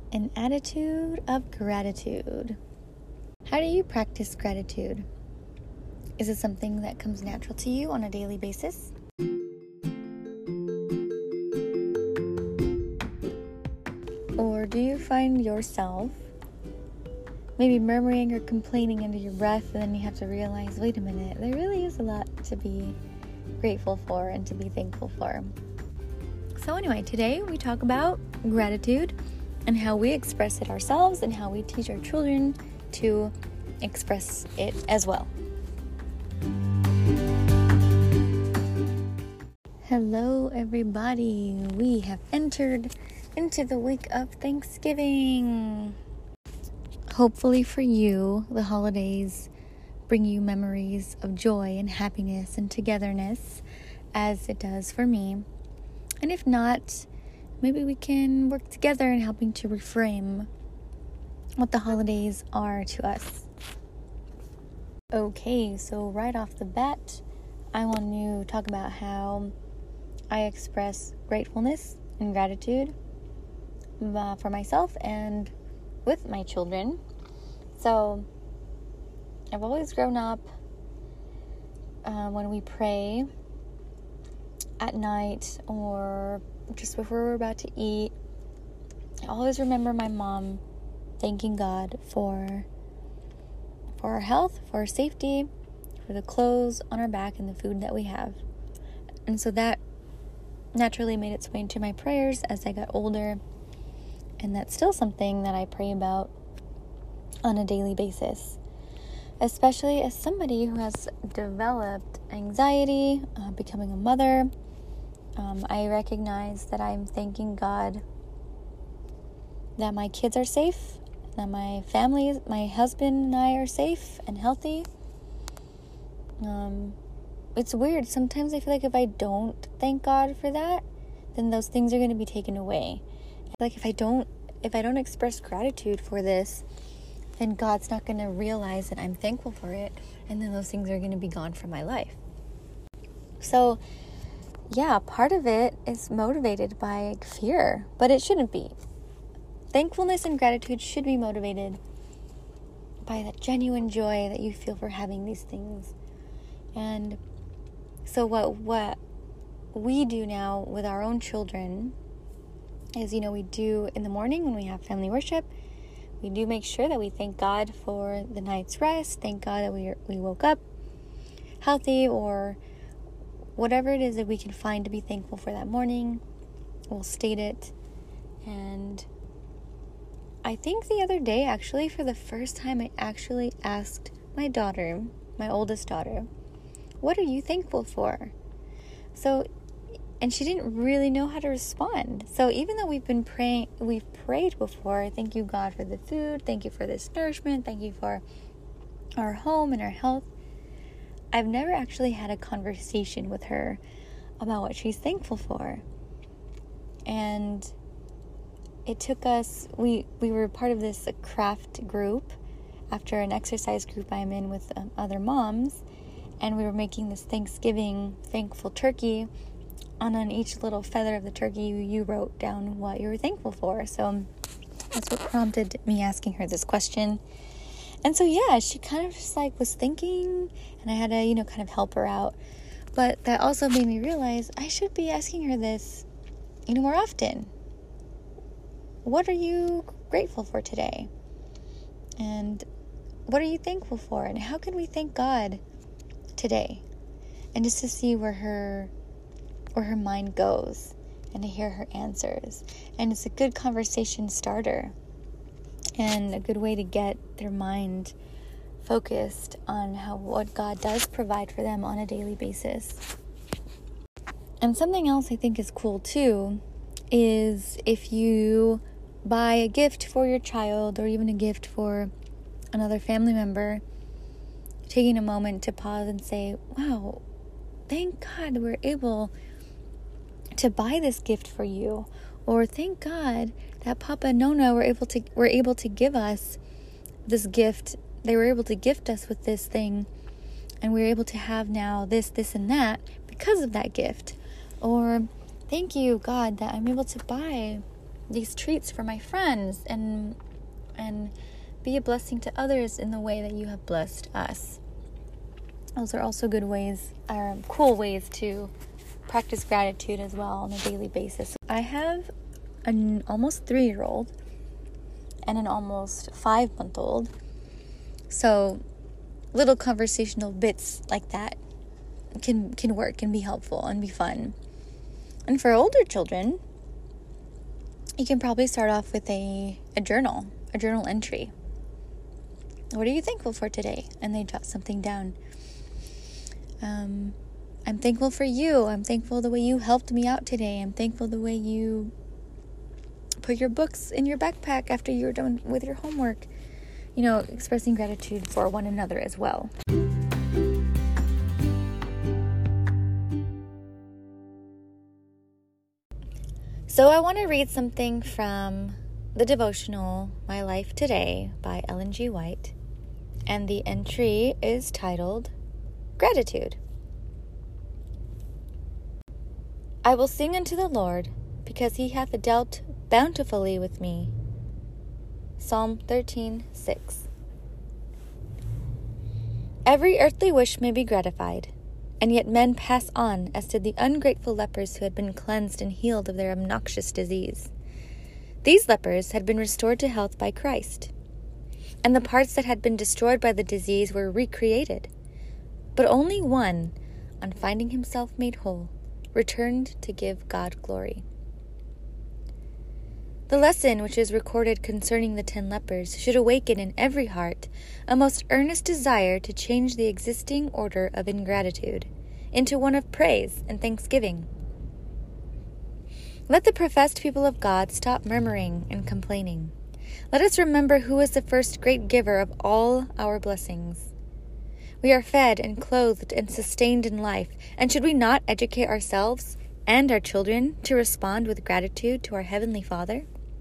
An attitude of gratitude. How do you practice gratitude? Is it something that comes natural to you on a daily basis? Or do you find yourself maybe murmuring or complaining under your breath, and then you have to realize, wait a minute, there really is a lot to be grateful for and to be thankful for. So anyway, today we talk about gratitude and how we express it ourselves and how we teach our children to express it as well. Hello everybody, we have entered into the week of Thanksgiving. Hopefully for you, the holidays bring you memories of joy and happiness and togetherness, as it does for me. And if not, maybe we can work together in helping to reframe what the holidays are to us. Okay, so right off the bat, I want to talk about how I express gratefulness and gratitude for myself and with my children. So I've always grown up when we pray at night or just before we're about to eat, I always remember my mom thanking God for our health, for our safety, for the clothes on our back and the food that we have. And so that naturally made its way into my prayers as I got older, and that's still something that I pray about on a daily basis, especially as somebody who has developed anxiety, becoming a mother. I recognize that I'm thanking God that my kids are safe, that my family, my husband and I are safe and healthy. It's weird. Sometimes I feel like if I don't thank God for that, then those things are going to be taken away. Like if I don't express gratitude for this, then God's not going to realize that I'm thankful for it, and then those things are going to be gone from my life. So, yeah, part of it is motivated by fear, but it shouldn't be. Thankfulness and gratitude should be motivated by that genuine joy that you feel for having these things. And so what we do now with our own children is, we do in the morning when we have family worship, we do make sure that we thank God for the night's rest, thank God that we woke up healthy, or whatever it is that we can find to be thankful for that morning. We'll state it. And I think the other day, actually, for the first time, I actually asked my daughter, my oldest daughter, what are you thankful for? And she didn't really know how to respond. So even though we've prayed before, thank you God for the food, thank you for this nourishment, thank you for our home and our health, I've never actually had a conversation with her about what she's thankful for. And it took us, we were part of this craft group after an exercise group I'm in with other moms, and we were making this Thanksgiving thankful turkey. And on each little feather of the turkey, you wrote down what you were thankful for. So that's what prompted me asking her this question. And so, yeah, she kind of just was thinking, and I had to, kind of help her out. But that also made me realize I should be asking her this, more often. What are you grateful for today? And what are you thankful for? And how can we thank God today? And just to see where her mind goes and to hear her answers. And it's a good conversation starter and a good way to get their mind focused on what God does provide for them on a daily basis. And something else I think is cool too is if you buy a gift for your child or even a gift for another family member, taking a moment to pause and say, wow, thank God we're able to buy this gift for you, or thank God that Papa and Nona were able to give us this gift. They were able to gift us with this thing, and we're able to have now this, and that because of that gift. Or thank you, God, that I'm able to buy these treats for my friends and be a blessing to others in the way that you have blessed us. Those are also good ways, or cool ways to practice gratitude as well on a daily basis. I have an almost 3-year-old and an almost 5-month-old. So little conversational bits like that can work and be helpful and be fun. And for older children, you can probably start off with a journal entry. What are you thankful for today? And they jot something down. I'm thankful for you. I'm thankful the way you helped me out today. I'm thankful the way you put your books in your backpack after you were done with your homework. Expressing gratitude for one another as well. So I want to read something from the devotional My Life Today by Ellen G. White, and the entry is titled Gratitude. I will sing unto the Lord, because he hath dealt bountifully with me. Psalm 13:6. Every earthly wish may be gratified, and yet men pass on as did the ungrateful lepers who had been cleansed and healed of their obnoxious disease. These lepers had been restored to health by Christ, and the parts that had been destroyed by the disease were recreated. But only one, on finding himself made whole, returned to give God glory. The lesson which is recorded concerning the 10 lepers should awaken in every heart a most earnest desire to change the existing order of ingratitude into one of praise and thanksgiving. Let the professed people of God stop murmuring and complaining. Let us remember who is the first great giver of all our blessings. We are fed and clothed and sustained in life, and should we not educate ourselves and our children to respond with gratitude to our Heavenly Father?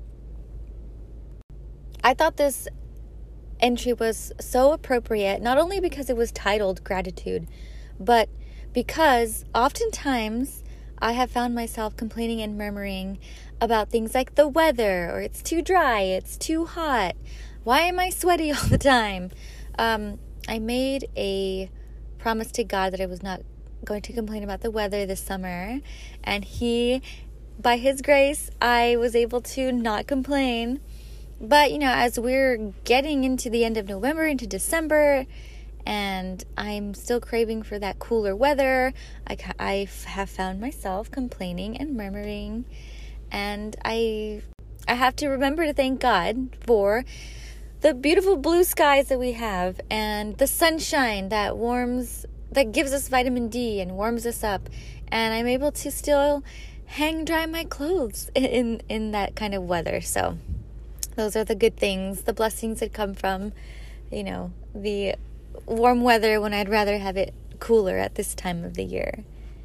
I thought this entry was so appropriate, not only because it was titled Gratitude, but because oftentimes I have found myself complaining and murmuring about things like the weather, or it's too dry, it's too hot, why am I sweaty all the time? I made a promise to God that I was not going to complain about the weather this summer, and by His grace, I was able to not complain. But, as we're getting into the end of November, into December, and I'm still craving for that cooler weather, I have found myself complaining and murmuring, and I have to remember to thank God for the beautiful blue skies that we have, and the sunshine that gives us vitamin D and warms us up, and I'm able to still hang dry my clothes in that kind of weather. So those are the good things, the blessings that come from, the warm weather when I'd rather have it cooler at this time of the year.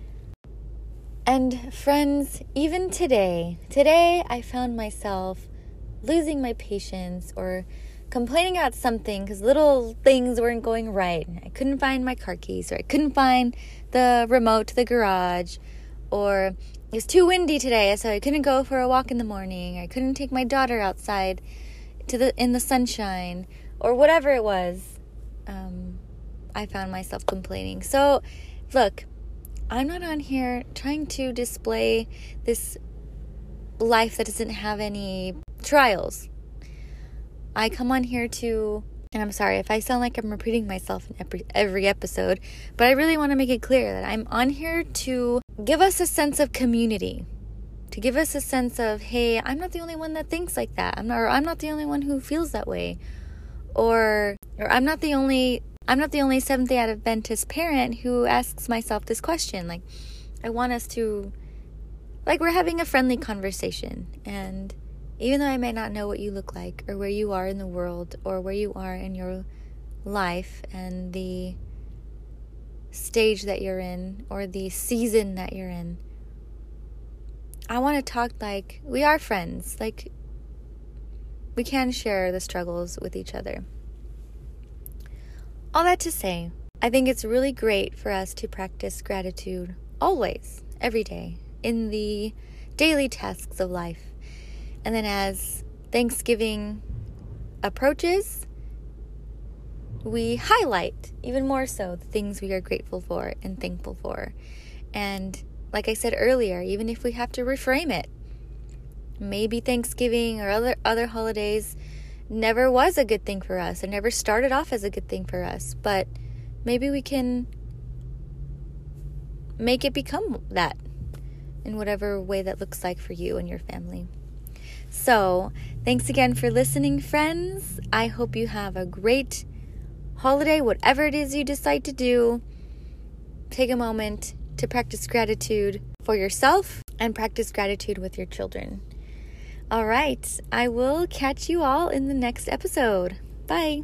And friends, even today I found myself losing my patience or complaining about something because little things weren't going right. I couldn't find my car keys, or I couldn't find the remote to the garage, or it was too windy today, so I couldn't go for a walk in the morning. I couldn't take my daughter outside in the sunshine, or whatever it was. I found myself complaining. So, look, I'm not on here trying to display this life that doesn't have any trials. I come on here to, and I'm sorry if I sound like I'm repeating myself in every episode, but I really want to make it clear that I'm on here to give us a sense of community, to give us a sense of, hey, I'm not the only one that thinks like that. I'm not the only one who feels that way, or I'm not the only Seventh-day Adventist parent who asks myself this question. Like, I want us to, we're having a friendly conversation, and even though I may not know what you look like, or where you are in the world, or where you are in your life, and the stage that you're in, or the season that you're in, I want to talk like we are friends. Like, we can share the struggles with each other. All that to say, I think it's really great for us to practice gratitude always, every day, in the daily tasks of life. And then as Thanksgiving approaches, we highlight even more so the things we are grateful for and thankful for. And like I said earlier, even if we have to reframe it, maybe Thanksgiving or other holidays never was a good thing for us. It never started off as a good thing for us. But maybe we can make it become that in whatever way that looks like for you and your family. So, thanks again for listening, friends. I hope you have a great holiday, whatever it is you decide to do. Take a moment to practice gratitude for yourself and practice gratitude with your children. All right, I will catch you all in the next episode. Bye.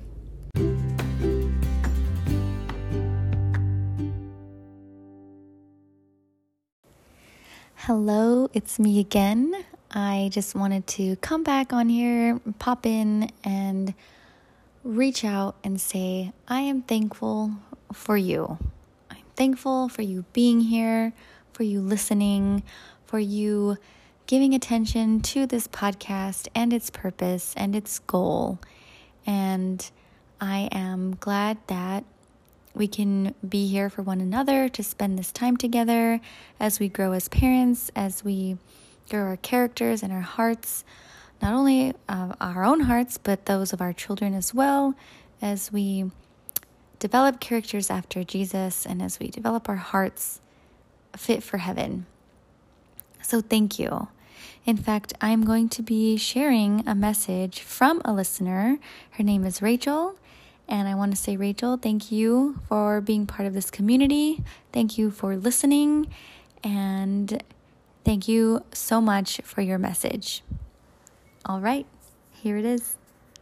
Hello, it's me again. I just wanted to come back on here, pop in, and reach out and say, I am thankful for you. I'm thankful for you being here, for you listening, for you giving attention to this podcast and its purpose and its goal. And I am glad that we can be here for one another to spend this time together as we grow as parents, as we grow our characters and our hearts, not only our own hearts, but those of our children as well, as we develop characters after Jesus and as we develop our hearts fit for heaven. So thank you. In fact, I'm going to be sharing a message from a listener. Her name is Rachel. And I want to say, Rachel, thank you for being part of this community. Thank you for listening. And thank you so much for your message. All right, here it is.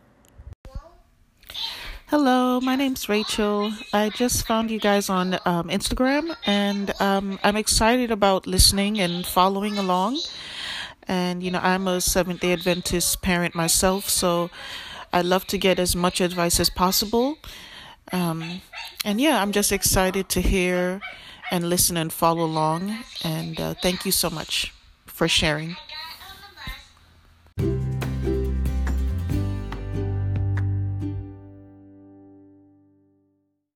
Hello, my name's Rachel. I just found you guys on Instagram, and I'm excited about listening and following along. And, I'm a Seventh-day Adventist parent myself, so I love to get as much advice as possible. I'm just excited to hear and listen and follow along. And thank you so much for sharing.